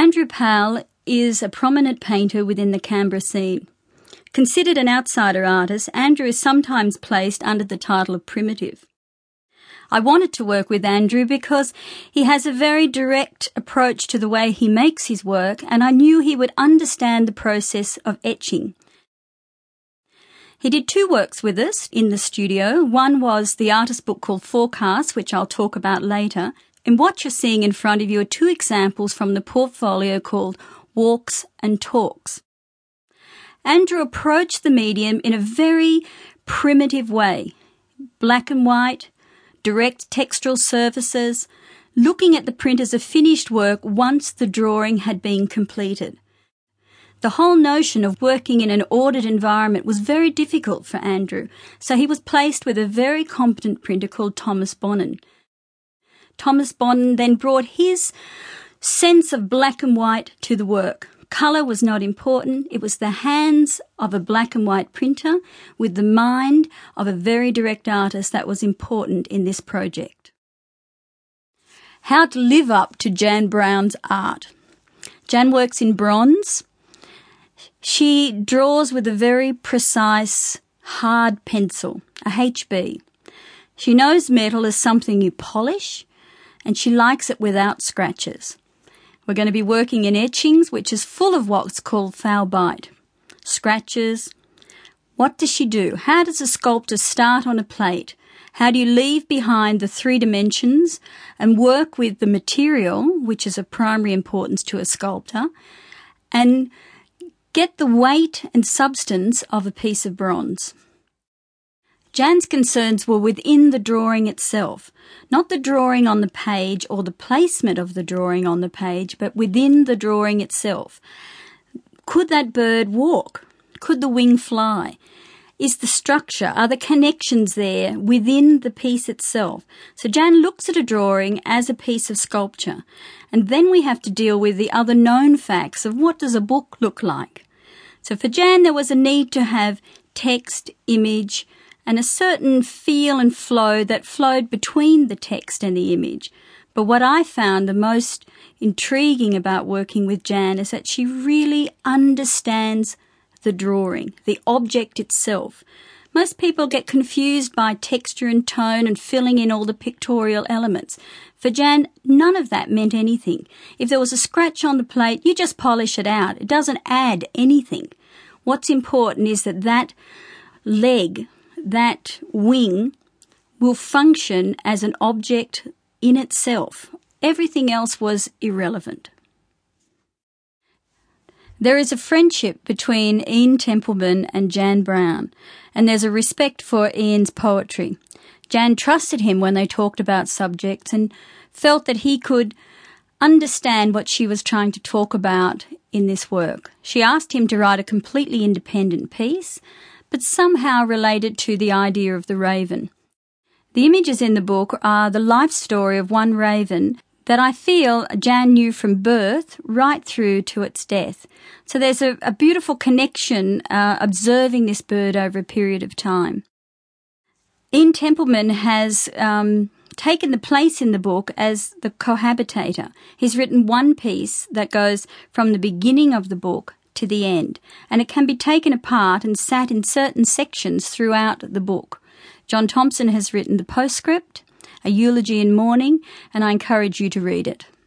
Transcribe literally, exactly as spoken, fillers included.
Andrew Powell is a prominent painter within the Canberra scene. Considered an outsider artist, Andrew is sometimes placed under the title of primitive. I wanted to work with Andrew because he has a very direct approach to the way he makes his work, and I knew he would understand the process of etching. He did two works with us in the studio. One was the artist book called Forecast, which I'll talk about later. And what you're seeing in front of you are two examples from the portfolio called Walks and Talks. Andrew approached the medium in a very primitive way. Black and white, direct textural surfaces, looking at the print as a finished work once the drawing had been completed. The whole notion of working in an ordered environment was very difficult for Andrew, so he was placed with a very competent printer called Thomas Bonin. Thomas Bonin then brought his sense of black and white to the work. Colour was not important. It was the hands of a black and white printer with the mind of a very direct artist that was important in this project. How to live up to Jan Brown's art. Jan works in bronze. She draws with a very precise, hard pencil, a H B. She knows metal is something you polish, and she likes it without scratches. We're going to be working in etchings, which is full of what's called foul bite. Scratches. What does she do? How does a sculptor start on a plate? How do you leave behind the three dimensions and work with the material, which is of primary importance to a sculptor, and get the weight and substance of a piece of bronze? Jan's concerns were within the drawing itself, not the drawing on the page or the placement of the drawing on the page, but within the drawing itself. Could that bird walk? Could the wing fly? Is the structure, are the connections there within the piece itself? So Jan looks at a drawing as a piece of sculpture, and then we have to deal with the other known facts of what does a book look like. So for Jan, there was a need to have text, image, and a certain feel and flow that flowed between the text and the image. But what I found the most intriguing about working with Jan is that she really understands the drawing, the object itself. Most people get confused by texture and tone and filling in all the pictorial elements. For Jan, none of that meant anything. If there was a scratch on the plate, you just polish it out. It doesn't add anything. What's important is that that leg, that wing, will function as an object in itself. Everything else was irrelevant. There is a friendship between Ian Templeman and Jan Brown, and there's a respect for Ian's poetry. Jan trusted him when they talked about subjects and felt that he could understand what she was trying to talk about in this work. She asked him to write a completely independent piece, but somehow related to the idea of the raven. The images in the book are the life story of one raven that I feel Jan knew from birth right through to its death. So there's a, a beautiful connection uh, observing this bird over a period of time. Ian Templeman has um, taken the place in the book as the cohabitator. He's written one piece that goes from the beginning of the book to the end, and it can be taken apart and sat in certain sections throughout the book. John Thompson has written the postscript, A Eulogy in Mourning, and I encourage you to read it.